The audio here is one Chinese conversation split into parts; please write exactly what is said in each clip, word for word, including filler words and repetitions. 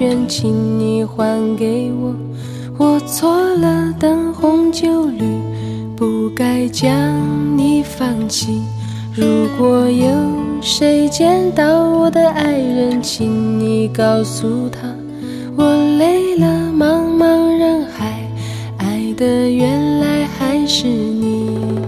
旋，请你还给我。我错了，灯红酒绿，不该将你放弃。如果有谁见到我的爱人，请你告诉他，我累了，茫茫人海，爱的原来还是你。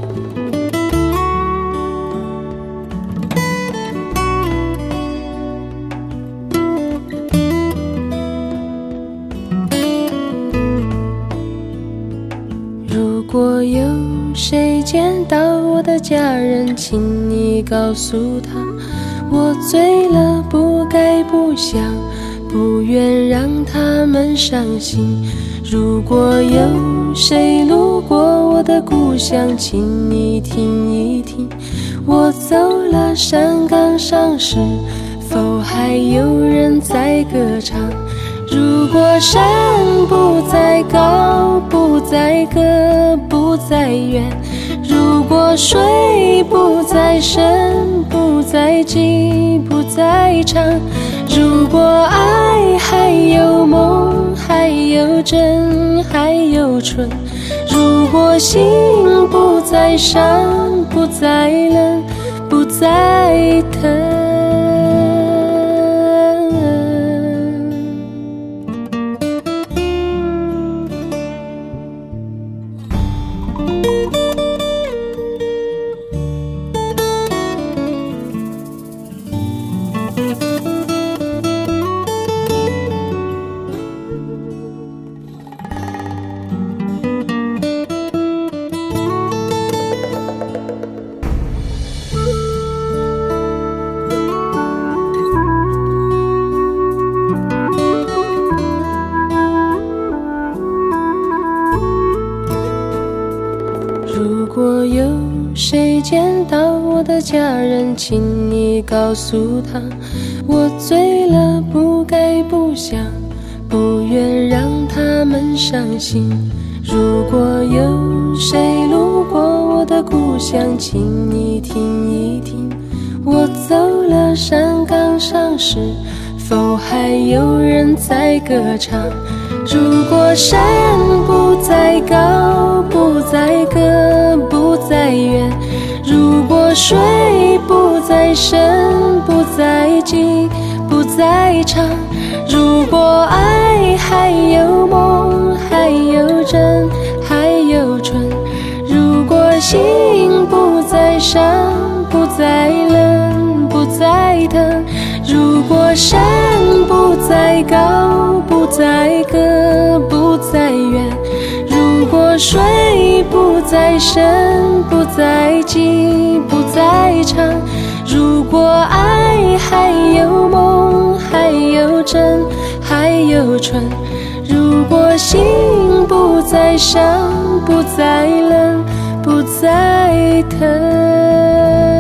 如果有谁见到我的家人，请你告诉他，我醉了，不该不想，不愿让他们伤心。如果有谁路过我的故乡，请你听一听，我走了，山岗上是否还有人在歌唱？如果山不再高，不再高，不再远，如果水不再深，不再急，不再长，如果爱还有梦，还有真，还有纯，如果心不再伤，不再冷，不再疼。如果有谁见到我的家人，请你告诉他，我醉了，不该不想，不愿让他们伤心。如果有谁路过我的故乡，请你听一听，我走了，山岗上是否还有人在歌唱？如果山不再高，不再高，不再远，如果水不再深，不再急，不再长，如果爱还有梦，还有真，还有纯，如果心不再伤，不再冷，不再疼，如果山不再高，不再高，不再远，如果水不再深，不再急，不再长，如果爱还有梦，还有真，还有纯，如果心不再伤，不再冷，不再疼。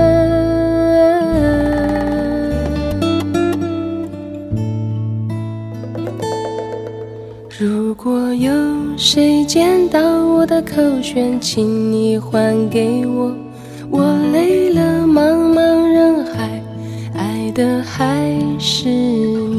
如果有谁见到我的口弦，请你还给我，我累了，茫茫人海，爱的还是你。